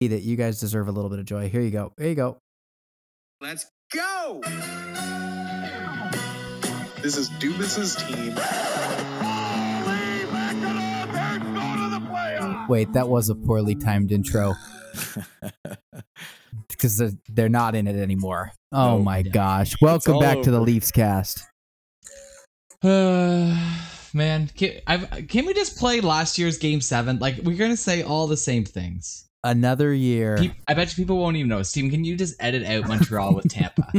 Eat it. You guys deserve a little bit of joy. Here you go. There you go. Let's go! This is Dubas's team. Wait, that was a poorly timed intro. Because they're not in it anymore. Oh my gosh. Welcome back to the Leafs cast. Man, can we just play last year's Game 7? Like, we're going to say all the same things. Another year. I bet you people won't even know. Steven, can you just edit out Montreal with Tampa?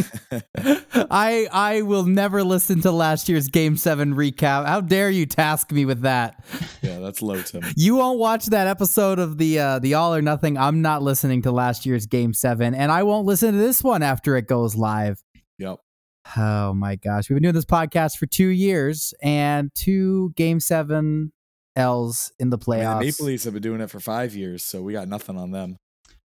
I will never listen to last year's Game 7 recap. How dare you task me with that? Yeah, that's low, Tim. You won't watch that episode of the All or Nothing. I'm not listening to last year's Game 7, and I won't listen to this one after it goes live. Yep. Oh my gosh. We've been doing this podcast for 2 years and 2 Game 7 L's in the playoffs. I mean, the Maple Leafs have been doing it for 5 years, so we got nothing on them.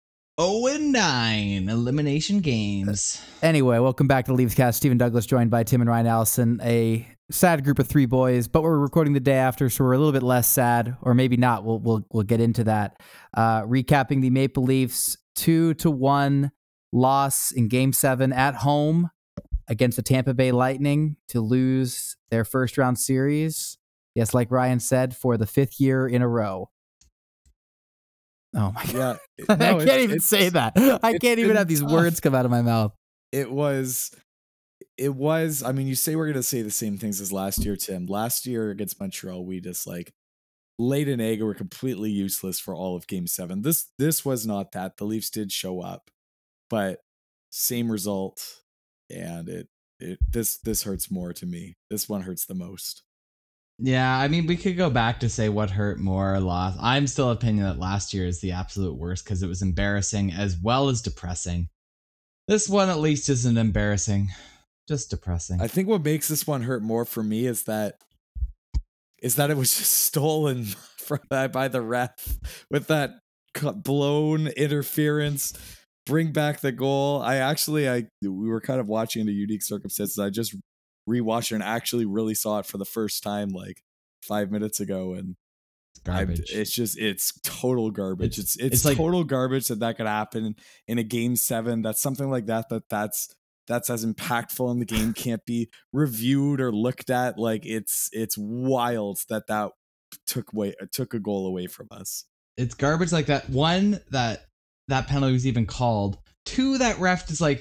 0-9 elimination games. Anyway, welcome back to the Leafs cast. Stephen Douglas joined by Tim and Ryan Allison, a sad group of 3 boys, but we're recording the day after, so we're a little bit less sad, or maybe not. We'll get into that. Recapping the Maple Leafs 2-1 loss in Game 7 at home against the Tampa Bay Lightning to lose their first round series. Yes, like Ryan said, for the 5th year in a row. Oh my God. Yeah, I can't even say that. I can't even have these words come out of my mouth. It was, I mean, you say we're going to say the same things as last year, Tim. Last year against Montreal, we just laid an egg and were completely useless for all of Game 7. This was not that. The Leafs did show up, but same result. And this hurts more to me. This one hurts the most. Yeah, I mean, we could go back to say what hurt more or lost. I'm still of opinion that last year is the absolute worst because it was embarrassing as well as depressing. This one at least isn't embarrassing, just depressing. I think what makes this one hurt more for me is that it was just stolen by the ref with that blown interference. Bring back the goal. We were kind of watching under unique circumstances. I just rewatched it and actually really saw it for the first time 5 minutes ago, and garbage. It's total garbage. It's total garbage that could happen in a Game 7. That's something like that's as impactful in the game can't be reviewed or looked at. It's wild that took a goal away from us. It's garbage like that. One, that penalty was even called. 2, that ref is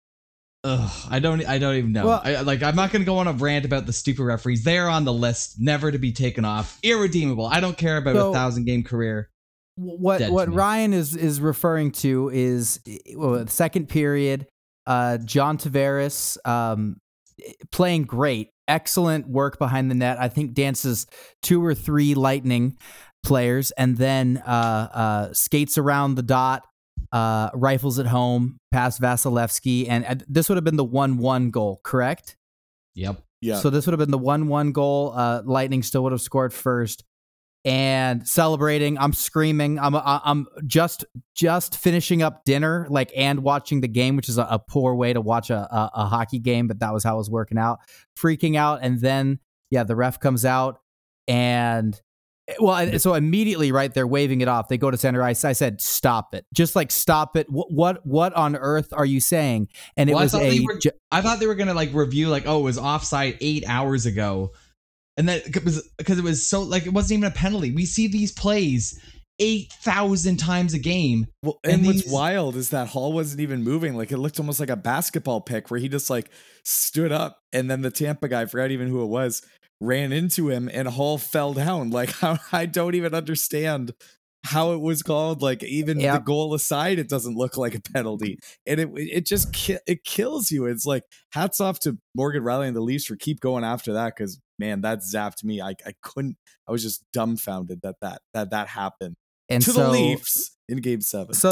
I don't even know. Well, I'm not going to go on a rant about the stupid referees. They're on the list, never to be taken off, irredeemable. I don't care about a 1,000-game career. What Ryan is referring to is the second period. John Tavares playing great, excellent work behind the net. I think dances 2 or 3 Lightning players, and then skates around the dot. Rifles at home past Vasilevsky, and this would have been the 1-1 goal, correct? Yep. Yeah. So this would have been the 1-1 goal. Lightning still would have scored first, and celebrating. I'm screaming. I'm just finishing up dinner, and watching the game, which is a poor way to watch a hockey game, but that was how it was working out. Freaking out, and then the ref comes out and. Well, so immediately, right, they're waving it off. They go to center ice. I said, "Stop it! Just stop it! What on earth are you saying?" And I thought they were gonna review it was offside 8 hours ago, and then because it was so it wasn't even a penalty. We see these plays 8,000 times a game. Well, and what's wild is that Hall wasn't even moving. It looked almost like a basketball pick where he just stood up, and then the Tampa guy, I forgot even who it was, ran into him, and Hall fell down. I don't even understand how it was called. Even the goal aside, it doesn't look like a penalty, and it just kills you. It's hats off to Morgan Rielly and the Leafs for keep going after that, because man, that zapped me. I couldn't. I was just dumbfounded that happened. And to the Leafs in Game 7. So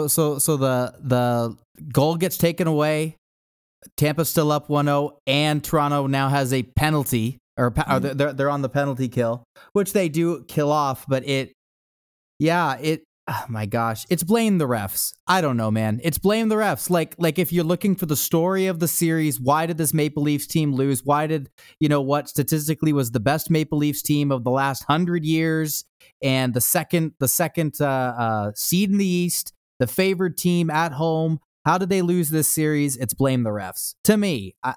the goal gets taken away. Tampa's still up 1-0, and Toronto now has a penalty. Or they're on the penalty kill, which they do kill off, but oh my gosh, it's blame the refs. I don't know, man. It's blame the refs. Like if you're looking for the story of the series, why did this Maple Leafs team lose? Why did, what statistically was the best Maple Leafs team of the last 100 years and the second seed in the East, the favored team at home? How did they lose this series? It's blame the refs. To me, I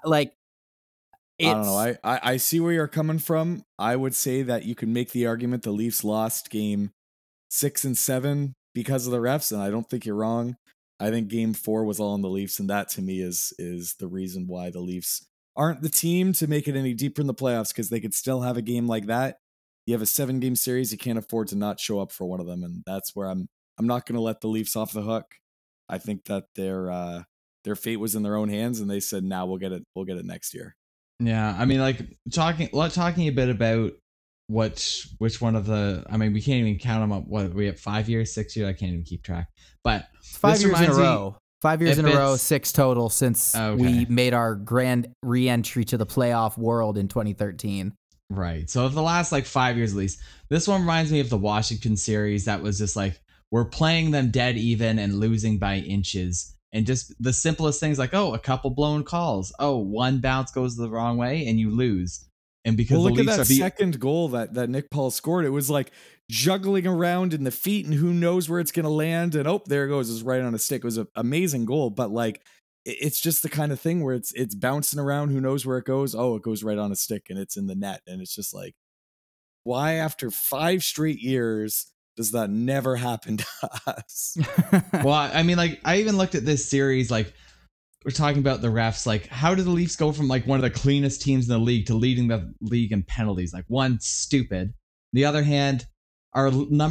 don't know. I see where you're coming from. I would say that you can make the argument the Leafs lost game 6 and 7 because of the refs, and I don't think you're wrong. I think game 4 was all on the Leafs, and that to me is the reason why the Leafs aren't the team to make it any deeper in the playoffs, because they could still have a game like that. You have a 7-game series, you can't afford to not show up for one of them, and that's where I'm not going to let the Leafs off the hook. I think that their fate was in their own hands, and they said, "Now we'll get it next year." Yeah, I mean, like talking a bit about which one of the, I mean, we can't even count them up. What, we have 5 years, 6 years? I can't even keep track. But 5 years in a row. 5 years in a row, 6 total since we made our grand re-entry to the playoff world in 2013. Right. So of the last 5 years at least, this one reminds me of the Washington series that was just we're playing them dead even and losing by inches. And just the simplest things a couple blown calls. Oh, one bounce goes the wrong way and you lose. And because look at that second goal that Nick Paul scored, it was juggling around in the feet and who knows where it's going to land. And there it goes. It's right on a stick. It was an amazing goal. But it's just the kind of thing where it's bouncing around. Who knows where it goes? Oh, it goes right on a stick and it's in the net. And it's just why after 5 straight years does that never happen to us? Well, I mean, I even looked at this series, we're talking about the refs, how do the Leafs go from one of the cleanest teams in the league to leading the league in penalties? One, stupid. The other hand, our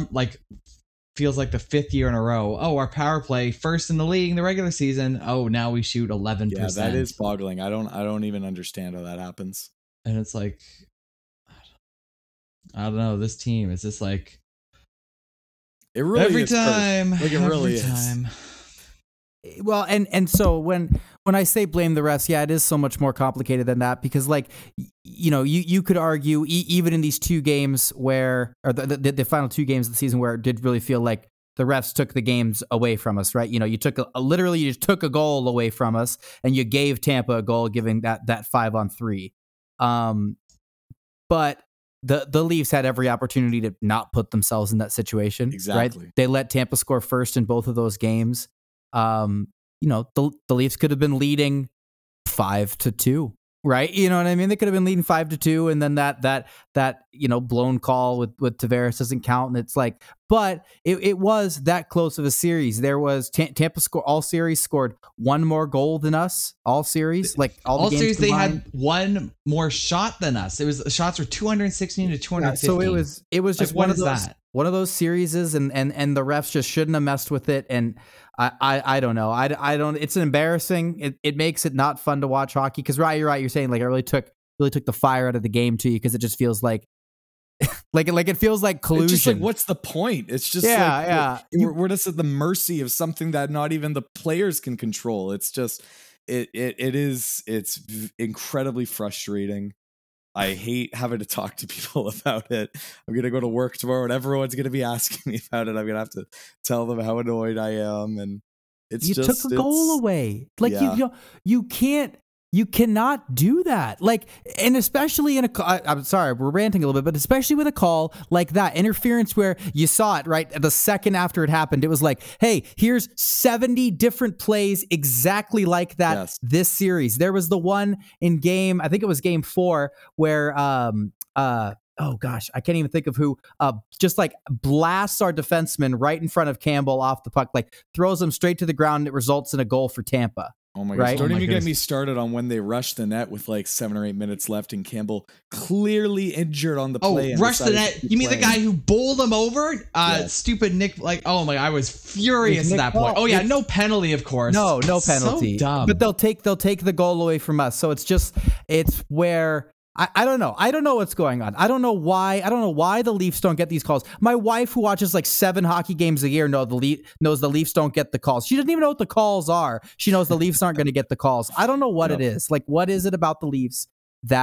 feels like the 5th year in a row. Oh, our power play first in the league in the regular season. Oh, now we shoot 11%. Yeah, that is boggling. I don't even understand how that happens. And it's I don't know. This team is just it really every is time. It really is. Well, and so when I say blame the refs, yeah, it is so much more complicated than that, because you could argue even in these 2 games where, or the final 2 games of the season where it did really feel like the refs took the games away from us, right? You took literally you just took a goal away from us and you gave Tampa a goal, giving that 5-on-3. But the Leafs had every opportunity to not put themselves in that situation. Exactly. Right? They let Tampa score first in both of those games. The Leafs could have been leading 5-2, right? You know what I mean? They could have been leading 5-2, and then that blown call with Tavares doesn't count, and it's but it was that close of a series. There was Tampa all series scored 1 more goal than us all series, all the series combined. They had 1 more shot than us. It was, the shots were 216 to 215. So it was just one of those. That? One of those series, and the refs just shouldn't have messed with it. And I don't know. I don't. It's embarrassing. It makes it not fun to watch hockey, because you're right. You're saying it really took the fire out of the game to you, because it just feels like it feels like collusion. It's just what's the point? It's just we're just at the mercy of something that not even the players can control. It's just it's incredibly frustrating. I hate having to talk to people about it. I'm going to go to work tomorrow and everyone's going to be asking me about it. I'm going to have to tell them how annoyed I am. And you took a goal away. You cannot do that. And especially in I'm sorry, we're ranting a little bit, but especially with a call like that, interference where you saw it right the second after it happened. It was hey, here's 70 different plays exactly like that. Yes. This series. There was the one in I think it was game 4 where, oh gosh, I can't even think of who, just blasts our defenseman right in front of Campbell off the puck, throws him straight to the ground, and it results in a goal for Tampa. Oh my gosh. Don't even get me started on when they rushed the net with 7 or 8 minutes left and Campbell clearly injured on the play. Oh, rushed the net. You mean the guy who bowled him over? Yes. Stupid Nick. Oh my, I was furious at that point. Oh yeah, no penalty, of course. No penalty. So dumb. But they'll take the goal away from us. So it's where I don't know. I don't know what's going on. I don't know why the Leafs don't get these calls. My wife, who watches 7 hockey games a year, knows the Leafs don't get the calls. She doesn't even know what the calls are. She knows the Leafs aren't going to get the calls. I don't know what it is. What is it about the Leafs that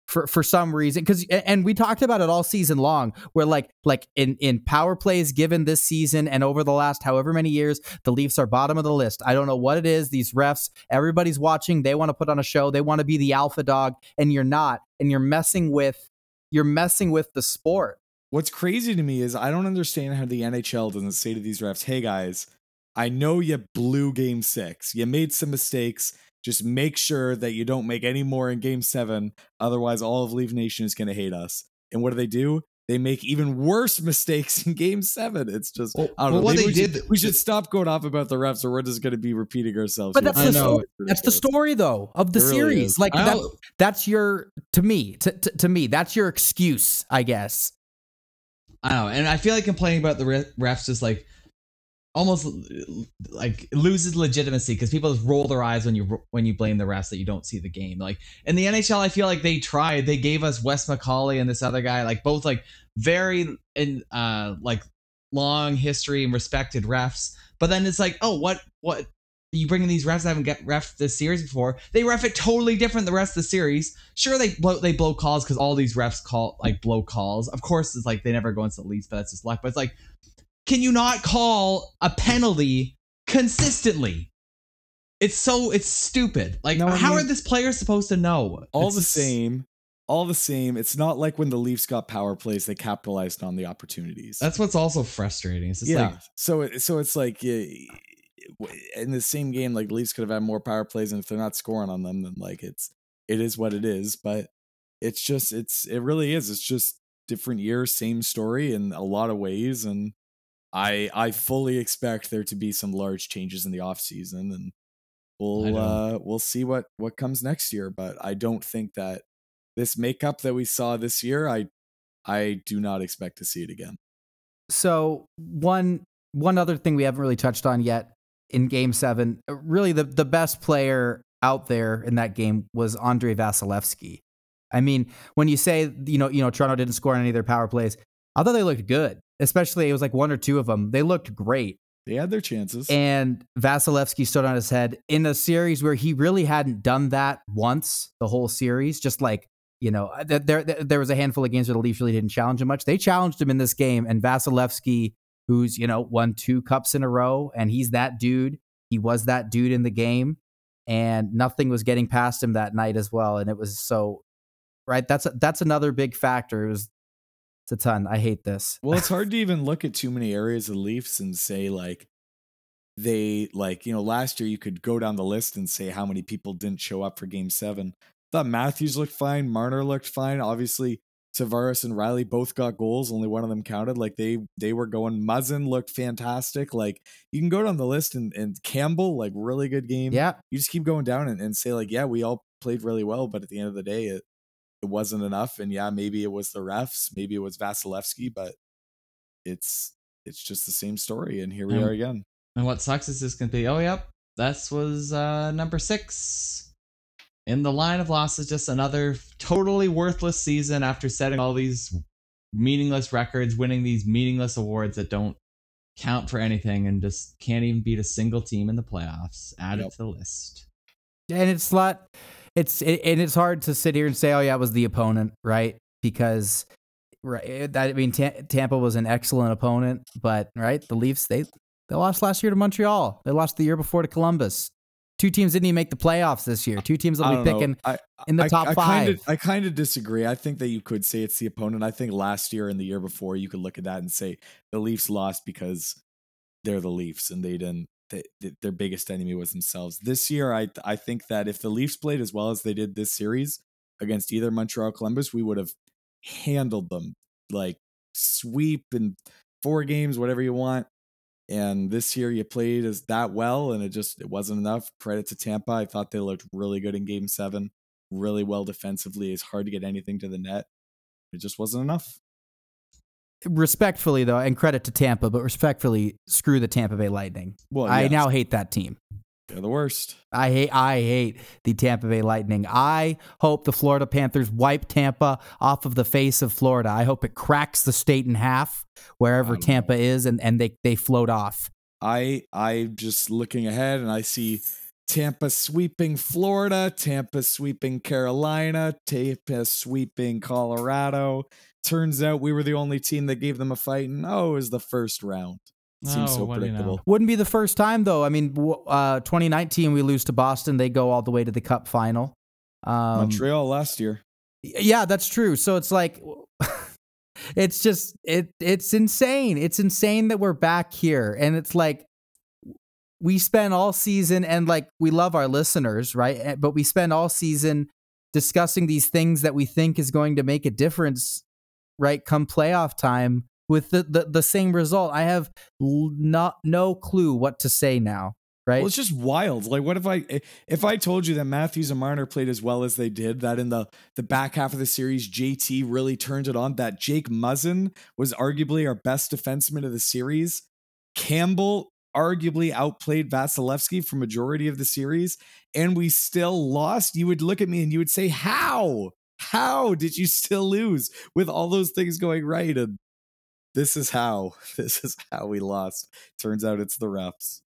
for some reason, because and we talked about it all season long, where like in power plays given this season and over the last however many years, the Leafs are bottom of the list. I don't know what it is. These refs, everybody's watching. They want to put on a show. They want to be the alpha dog, and you're not. And you're messing with the sport. What's crazy to me is I don't understand how the NHL doesn't say to these refs, "Hey guys, I know you blew Game 6. You made some mistakes. Just make sure that you don't make any more in Game 7. Otherwise, all of Leaf Nation is going to hate us." And what do? They make even worse mistakes in Game 7. It's just, I don't know. What Maybe they we should stop going off about the refs, or we're just going to be repeating ourselves. But here. that's the story, though, of the It really series. is. Like that's your to me, that's your excuse, I guess. I don't know, and I feel like complaining about the refs just like almost like loses legitimacy because people just roll their eyes when you blame the refs that you don't see the game. Like in the NHL, I feel like they tried. They gave us Wes McCauley and this other guy, like both like very like long history and respected refs. But then it's like, oh, what you bring in these refs that haven't get ref this series before? They ref it totally different the rest of the series. Sure, they blow calls because all these refs blow calls. Of course, it's like they never go into the Leafs, but that's just luck. But it's like, can you not call a penalty consistently? It's stupid. Like, how are this players supposed to know? All the same. It's not like when the Leafs got power plays, they capitalized on the opportunities. That's what's also frustrating. It's just like, so it's like in the same game, like Leafs could have had more power plays, and if they're not scoring on them, then like it is what it is. But it really is. It's just different year, same story in a lot of ways, and I fully expect there to be some large changes in the offseason, and we'll see what comes next year. But I don't think that this makeup that we saw this year, I do not expect to see it again. So one other thing we haven't really touched on yet in Game 7, really the best player out there in that game was Andrei Vasilevsky. I mean, when you say Toronto didn't score on any of their power plays, I thought they looked good. Especially, it was like one or two of them. They looked great. They had their chances. And Vasilevsky stood on his head in a series where he really hadn't done that once the whole series. Just like, there was a handful of games where the Leafs really didn't challenge him much. They challenged him in this game. And Vasilevsky, who's, won 2 cups in a row, and he's that dude. He was that dude in the game. And nothing was getting past him that night as well. And it was so, right? That's another big factor. It's a ton. I hate this. Well, it's hard to even look at too many areas of Leafs and say like they last year you could go down the list and say how many people didn't show up for Game 7. I thought Matthews looked fine. Marner looked fine. Obviously, Tavares and Riley both got goals. Only one of them counted. Like they were going. Muzzin looked fantastic. Like you can go down the list and Campbell, like really good game. Yeah. You just keep going down and say like, yeah, we all played really well. But at the end of the day, it wasn't enough. And yeah, maybe it was the refs, maybe it was Vasilevsky, but it's just the same story. And here we are again. And what sucks is this can be, that was number 6 in the line of losses. Just another totally worthless season after setting all these meaningless records, winning these meaningless awards that don't count for anything, and just can't even beat a single team in the playoffs. Add it to the list. And it's not... It's hard to sit here and say, oh yeah, it was the opponent, right? Because, right, Tampa was an excellent opponent, but right, the Leafs they lost last year to Montreal. They lost the year before to Columbus. 2 teams didn't even make the playoffs this year. 2 teams will be picking in the top 5. I kind of disagree. I think that you could say it's the opponent. I think last year and the year before you could look at that and say the Leafs lost because they're the Leafs and they didn't. Their biggest enemy was themselves. This year, I think that if the Leafs played as well as they did this series against either Montreal or Columbus, we would have handled them, like sweep in 4 games, whatever you want. And this year you played as that well, and it wasn't enough. Credit to Tampa. I thought they looked really good in Game 7, really well defensively. It's hard to get anything to the net. It just wasn't enough. Respectfully, though, and credit to Tampa, but respectfully, screw the Tampa Bay Lightning. Well, I now hate that team. They're the worst. I hate the Tampa Bay Lightning. I hope the Florida Panthers wipe Tampa off of the face of Florida. I hope it cracks the state in half wherever Tampa is, and they float off. I just looking ahead, and I see Tampa sweeping Florida, Tampa sweeping Carolina, Tampa sweeping Colorado. Turns out we were the only team that gave them a fight, and it was the first round. Seems so what do you know? predictable. Wouldn't be the first time, though. I mean, 2019, we lose to Boston. They go all the way to the Cup final. Montreal last year. Yeah, that's true. So it's like, it's just, it's insane. It's insane that we're back here. And it's like, we spend all season, and like, we love our listeners, right? But we spend all season discussing these things that we think is going to make a difference, right? Come playoff time with the same result. I have no clue what to say now, right? Well, it's just wild. Like, what if I told you that Matthews and Marner played as well as they did, that in the back half of the series, JT really turned it on, that Jake Muzzin was arguably our best defenseman of the series, Campbell arguably outplayed Vasilevsky for majority of the series, and we still lost, you would look at me and you would say, how did you still lose with all those things going right? And this is how we lost. Turns out it's the refs.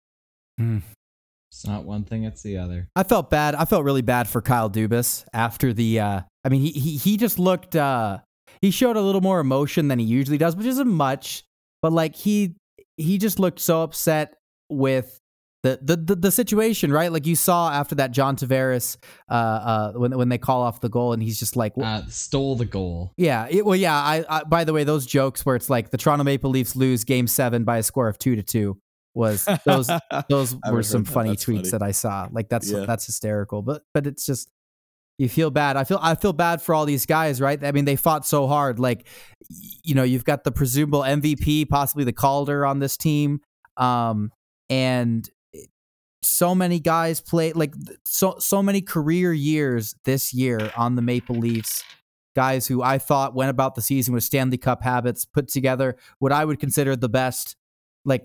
It's not one thing, it's the other. I felt bad. I felt really bad for Kyle Dubas after the, I mean, he just looked, he showed a little more emotion than he usually does, which isn't much, but like he just looked so upset with the situation, right? Like you saw after that John Tavares, when they call off the goal, and he's just like, stole the goal. Yeah. I by the way, those jokes where it's like the Toronto Maple Leafs lose Game 7 by a score of 2-2 was those were some funny tweets that I saw. Like that's hysterical. But it's just, you feel bad. I feel bad for all these guys, right? I mean, they fought so hard. Like, you know, you've got the presumable MVP, possibly the Calder on this team, and so many guys play, like so many career years this year on the Maple Leafs. Guys who I thought went about the season with Stanley Cup habits, put together what I would consider the best look,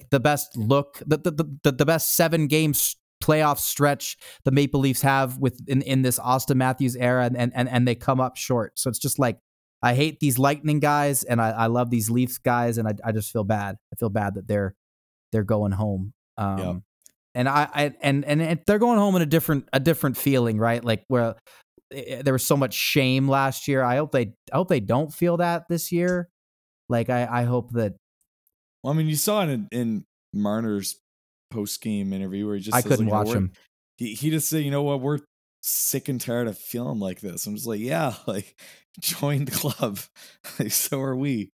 the best 7 games playoff stretch the Maple Leafs have in this Auston Matthews era, and they come up short. So it's just like, I hate these Lightning guys, and I love these Leafs guys, and I just feel bad. I feel bad that they're going home. And and they're going home in a different feeling, right? Like where there was so much shame last year. I hope they don't feel that this year. Like I hope that. Well, I mean, you saw it in Marner's post-game interview where he just I says, couldn't like, watch him. He just said, you know what, we're sick and tired of feeling like this. I'm just like, yeah, like, join the club. Like, so are we.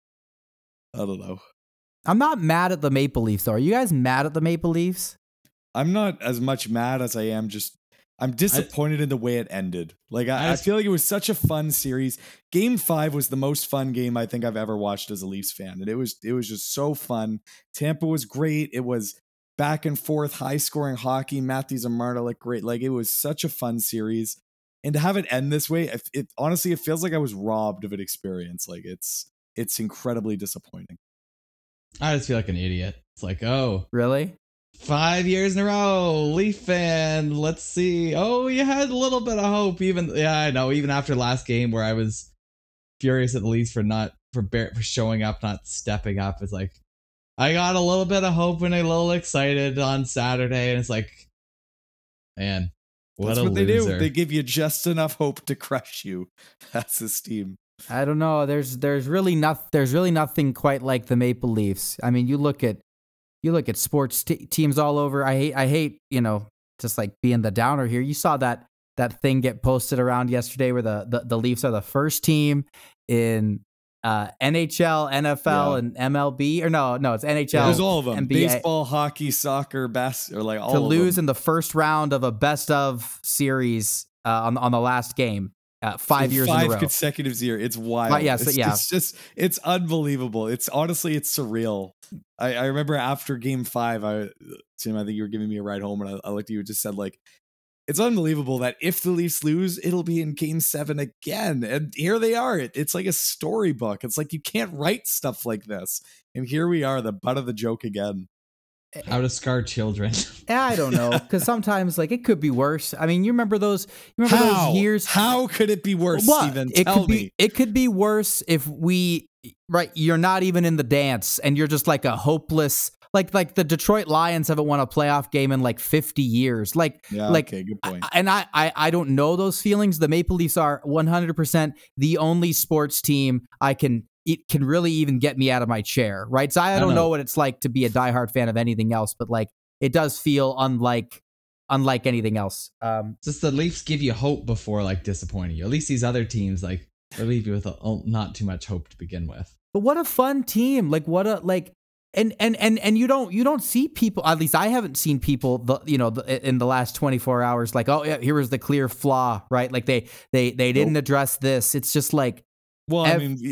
I don't know. I'm not mad at the Maple Leafs, though. Are you guys mad at the Maple Leafs? I'm not as much mad as I am I'm disappointed in the way it ended. Like, I feel like it was such a fun series. Game 5 was the most fun game I think I've ever watched as a Leafs fan. And it was just so fun. Tampa was great. It was back and forth, high scoring hockey. Matthews and Marner looked great. Like, it was such a fun series. And to have it end this way, honestly, it feels like I was robbed of an experience. Like, it's incredibly disappointing. I just feel like an idiot. It's like, oh, really? 5 years in a row, Leaf fan. Let's see. Oh, you had a little bit of hope. I know. Even after last game, where I was furious at the Leafs for showing up, not stepping up. It's like I got a little bit of hope and a little excited on Saturday, and it's like, man, that's what they do. They give you just enough hope to crush you. That's this team. I don't know. There's really nothing quite like the Maple Leafs. I mean, you look at sports teams all over. I hate, just like being the downer here. You saw that thing get posted around yesterday where the Leafs are the first team in NHL, NFL, and MLB. Or no, it's NHL. Yeah, there's all of them. NBA, baseball, hockey, soccer, basketball, or like all to of lose them. in the first round of a best of series on the last game. 5 years in a row. 5 consecutive years. It's wild. It's unbelievable. It's surreal. I remember after game 5, Tim, I think you were giving me a ride home, and I looked at you and just said, like, it's unbelievable that if the Leafs lose, it'll be in game 7 again. And here they are. It's like a storybook. It's like, you can't write stuff like this. And here we are, the butt of the joke again. How to scar children. I don't know, because sometimes like it could be worse. I mean, you remember those years? How could it be worse, Steven? Tell me. It could be worse if you're not even in the dance and you're just like a hopeless like the Detroit Lions haven't won a playoff game in like 50 years. Okay, good point. I don't know those feelings. The Maple Leafs are 100% the only sports team it can really even get me out of my chair, right? So I don't know what it's like to be a diehard fan of anything else, but like it does feel unlike anything else. Just the Leafs give you hope before like disappointing you. At least these other teams like they leave you with not too much hope to begin with. But what a fun team! Like what a like. And you don't see people, at least I haven't seen people in the last 24 hours like, oh yeah, here was the clear flaw, right? Like they didn't address this. It's just like, well,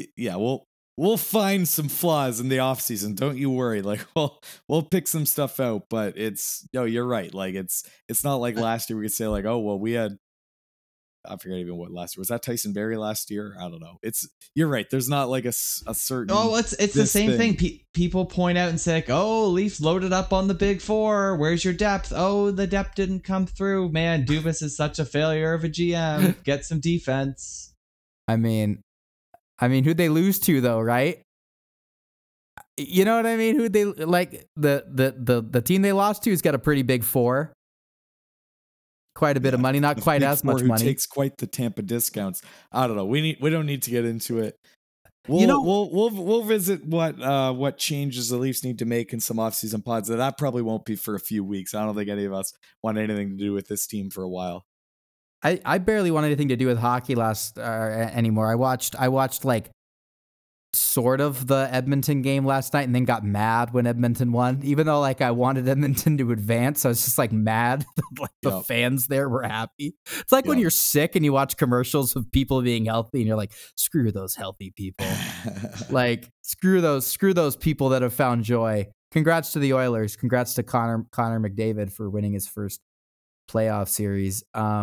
we'll find some flaws in the offseason, don't you worry. Like we'll pick some stuff out, but you're right. Like it's not like last year we could say like, oh well, we had, I forget even what last year was. That Tyson Barrie last year? I don't know. You're right. There's not like a certain. Oh, it's the same thing. People point out and say, like, "Oh, Leafs loaded up on the big four. Where's your depth? Oh, the depth didn't come through. Man, Dubas is such a failure of a GM. Get some defense." I mean, who'd they lose to though, right? You know what I mean? Who'd they like? The team they lost to has got a pretty big four. Quite a bit of money, not quite as much money. Takes quite the Tampa discounts. I don't know. We don't need to get into it. We'll visit what changes the Leafs need to make in some offseason pods. That probably won't be for a few weeks. I don't think any of us want anything to do with this team for a while. I barely want anything to do with hockey anymore. I watched like sort of the Edmonton game last night and then got mad when Edmonton won, even though like I wanted Edmonton to advance. I was just like mad that like the fans there were happy. It's like when you're sick and you watch commercials of people being healthy and you're like, screw those healthy people. Like screw those people that have found joy. Congrats to the Oilers. Congrats to Connor McDavid for winning his first playoff series.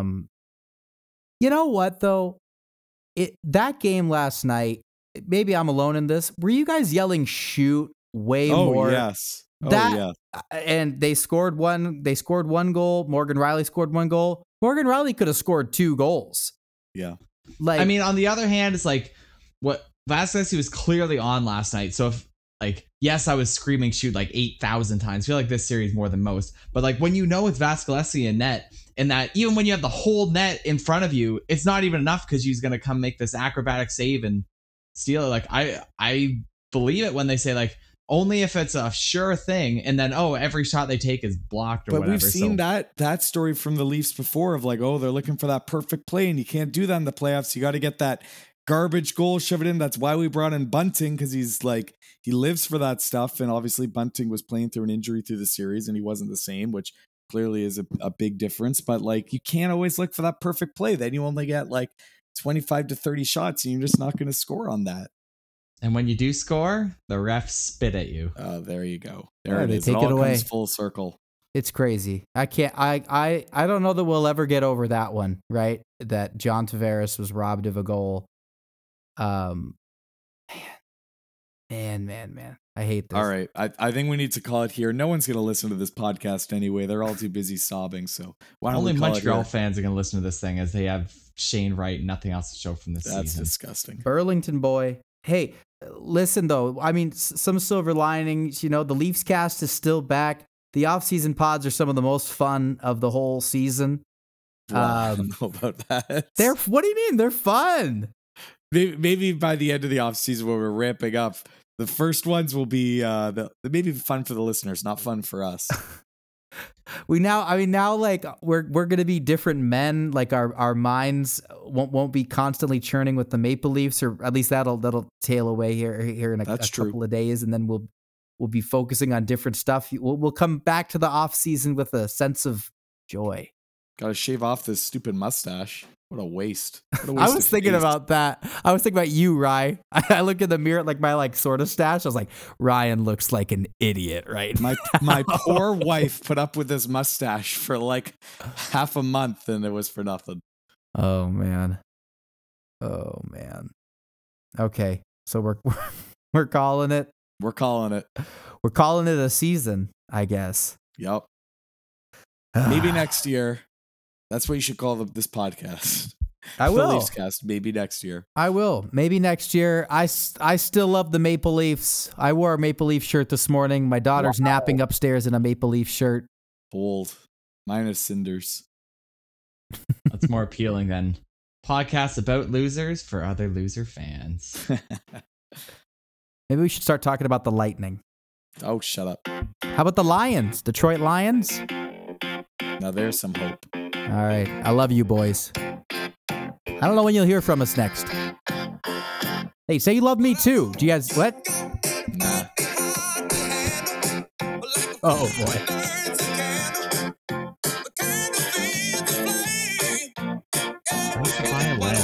You know what though? That game last night, maybe I'm alone in this. Were you guys yelling shoot way more? Yes. And they scored one goal. Morgan Rielly scored one goal. Morgan Rielly could have scored 2 goals. Yeah. Like, I mean, on the other hand, it's like what Vasilevskiy was clearly on last night. So if like, yes, I was screaming shoot like 8,000 times. I feel like this series more than most. But like when you know it's Vasilevskiy in net, and that even when you have the whole net in front of you, it's not even enough because he's going to come make this acrobatic save and steal it. Like I believe it when they say like only if it's a sure thing, and then every shot they take is blocked or but whatever. We've seen that story from the Leafs before of like, oh, they're looking for that perfect play, and you can't do that in the playoffs. You got to get that garbage goal, shove it in. That's why we brought in Bunting, because he's like, he lives for that stuff. And obviously Bunting was playing through an injury through the series and he wasn't the same, which clearly is a big difference. But like, you can't always look for that perfect play. Then you only get like 25 to 30 shots and you're just not going to score on that. And when you do score, the refs spit at you. Oh, there you go. There it is. Take it away. Comes full circle. It's crazy. I can't. I don't know that we'll ever get over that one. Right? That John Tavares was robbed of a goal. Man. I hate this. All right. I think we need to call it here. No one's going to listen to this podcast anyway. They're all too busy sobbing. So why don't only we call Montreal it here? fans are going to listen to this thing as they have Shane Wright and nothing else to show from this That's season. disgusting. Burlington boy. Hey, listen though. I mean, some silver linings. You know, the Leafs cast is still back. The off-season pods are some of the most fun of the whole season. I don't know about that. What do you mean? They're fun. Maybe by the end of the offseason when we're ramping up, the first ones will be maybe fun for the listeners, not fun for us. Now like we're gonna be different men. Like our minds won't be constantly churning with the Maple Leafs, or at least that'll tail away here in a couple of days, and then we'll be focusing on different stuff. We'll come back to the off season with a sense of joy. Got to shave off this stupid mustache. What a waste. I was thinking about that. I was thinking about you, Rye. I looked in the mirror at like my like sort of stash. I was like, Ryan looks like an idiot, right? My poor wife put up with this mustache for like half a month and it was for nothing. Oh man. Okay. So we're calling it. We're calling it. We're calling it a season, I guess. Yep. Maybe next year. That's what you should call this podcast. I will. Leafs cast maybe next year. I will. Maybe next year. I still love the Maple Leafs. I wore a Maple Leaf shirt this morning. My daughter's napping upstairs in a Maple Leaf shirt. Bold. Minus cinders. That's more appealing than podcasts about losers for other loser fans. Maybe we should start talking about the Lightning. Oh, shut up. How about the Lions? Detroit Lions? Now there's some hope. All right. I love you, boys. I don't know when you'll hear from us next. Hey, say you love me too. Do you guys, what? Nah. Oh, boy. Where's the violin?